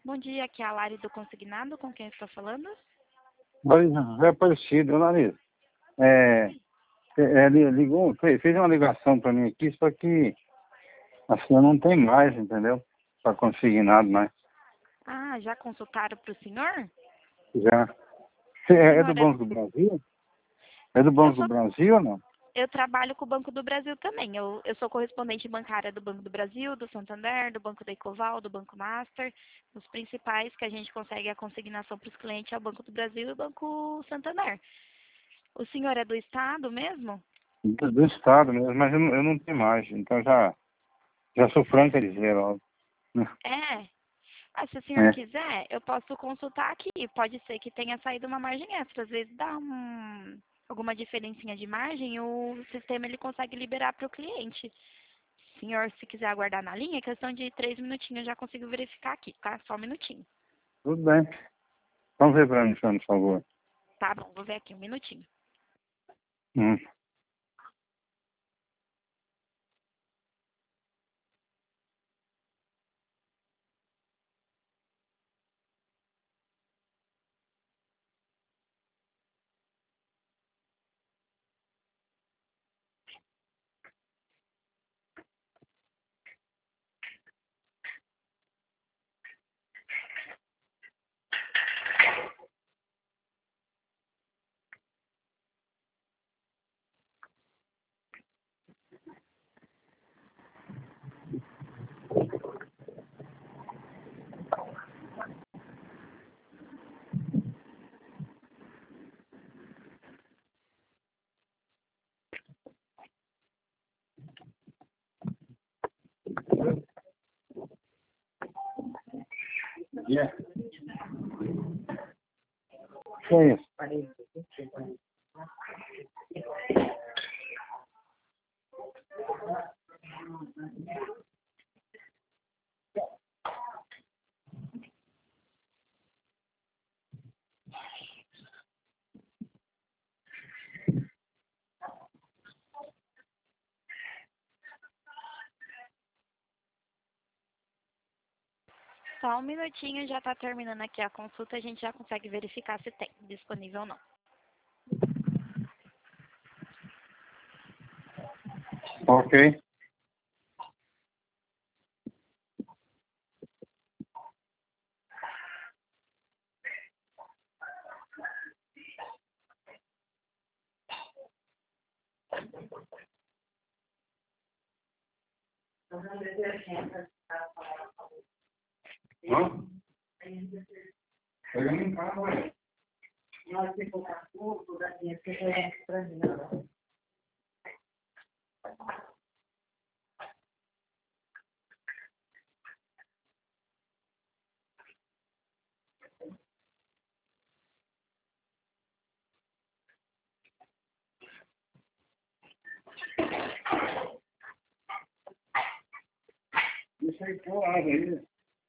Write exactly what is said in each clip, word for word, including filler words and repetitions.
Bom dia, aqui é a Lari do Consignado, com quem estou falando? Oi, José Aparecido, Larissa. É, é, li- ligou, fez fez uma ligação para mim aqui, só que assim eu não tenho mais, entendeu? Para consignado mais. Ah, já consultaram para o senhor? Já. Cê O É, é do senhor é... Banco do Brasil? É do Eu Banco do sou... Brasil ou não? Eu trabalho com o Banco do Brasil também. Eu, eu sou correspondente bancária do Banco do Brasil, do Santander, do Banco da Ecoval, do Banco Master. Os principais que a gente consegue a consignação para os clientes é o Banco do Brasil e o Banco Santander. O senhor é do estado mesmo? Do, do Estado mesmo, mas eu não, eu não tenho mais. Então já, já sou franco a dizer logo. É. Ah, se o senhor É. quiser, eu posso consultar aqui. Pode ser que tenha saído uma margem extra. Às vezes dá um, alguma diferencinha de margem, e o sistema ele consegue liberar para o cliente. Senhor, se quiser aguardar na linha, é questão de três minutinhos, eu já consigo verificar aqui, tá? Só um minutinho. Tudo bem. Vamos ver para mim, por favor. Tá bom, vou ver aqui, um minutinho. Hum. Yeah. Que é isso? Só um minutinho, já tá terminando aqui a consulta, a gente já consegue verificar se tem disponível ou não. Ok. Hã? Chegando em casa, ué. Deixa aí colado aí.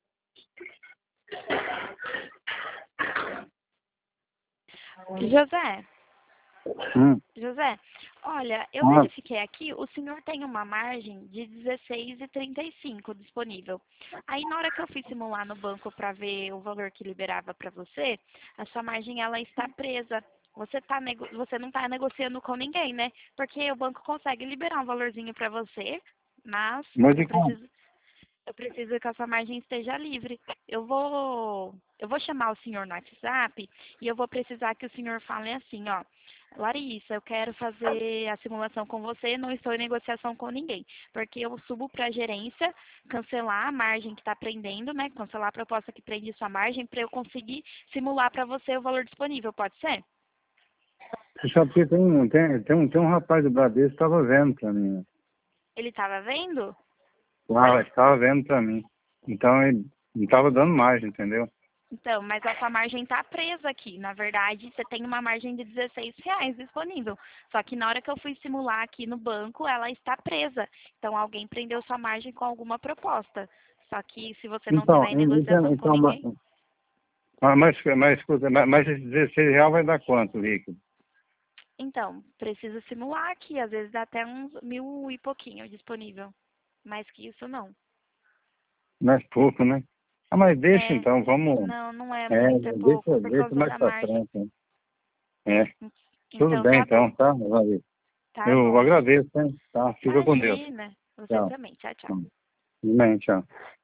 José, Hum. José, olha, eu Ah, verifiquei aqui, o senhor tem uma margem de dezesseis e trinta e cinco disponível. Aí na hora que eu fui simular no banco para ver o valor que liberava para você, a sua margem ela está presa. Você, tá nego... você não está negociando com ninguém, né? Porque o banco consegue liberar um valorzinho para você, mas mas eu e como? preciso eu preciso que a sua margem esteja livre. Eu vou, eu vou chamar o senhor no WhatsApp e eu vou precisar que o senhor fale assim, ó. Larissa, eu quero fazer a simulação com você, não estou em negociação com ninguém. Porque eu subo para a gerência, cancelar a margem que está prendendo, né? Cancelar a proposta que prende sua margem para eu conseguir simular para você o valor disponível, pode ser? Você sabe que tem, um- tem, tem, um, tem um rapaz do Bradesco que estava vendo para mim. Ele estava vendo? Ah, estava vendo para mim. Então ele não estava dando mais, entendeu? Então, mas a sua margem está presa aqui. Na verdade, você tem uma margem de dezesseis reais disponível. Só que na hora que eu fui simular aqui no banco, ela está presa. Então, alguém prendeu sua margem com alguma proposta. Só que se você não Então, tiver em então, negociação com então ma- ninguém, ah, mas, mas, escuta, mas, mas esse dezesseis reais vai dar quanto, líquido? então, precisa simular aqui. Às vezes dá até uns mil e pouquinho disponível. Mais que isso, não. Mais pouco, né? Ah, mas deixa É, então, vamos... não, não é É, muito, é pouco, deixa, por deixa causa mais da pra margem. frente, hein? É, tudo Então bem tá então, bom, tá, Larissa? tá Eu bom. agradeço, hein? Tá, fica com Deus. Imagina, você Tchau. também. Tchau, tchau. Amém, tchau.